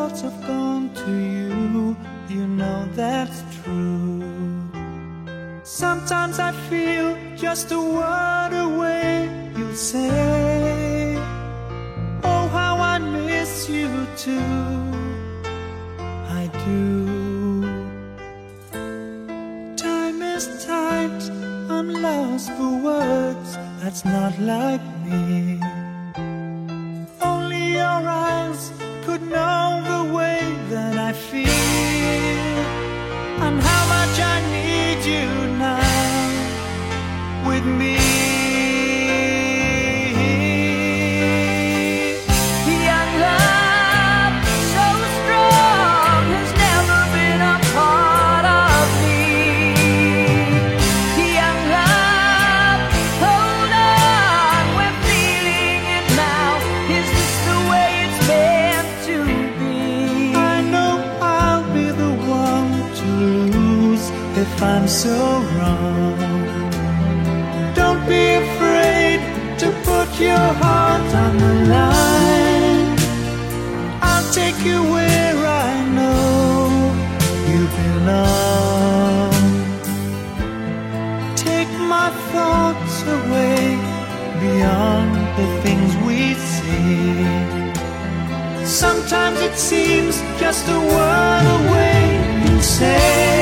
thoughts have gone to you, you know that's true. Sometimes I feel just a word away, you'll say, oh how I miss you too. I do. Time is tight, I'm lost for words, that's not like me. Only your eyes could know the way that I feel, and how much I need you now with me. Young love, so strong, has never been a part of me. Young love, hold on, we're feeling it now. Is this the way it's meant to be? I know I'll be the one to lose if I'm so wrong. Don't be afraid to put your heart on the line. I'll take you where I know you belong. Take my thoughts away beyond the things we see. Sometimes it seems just a word away, you say,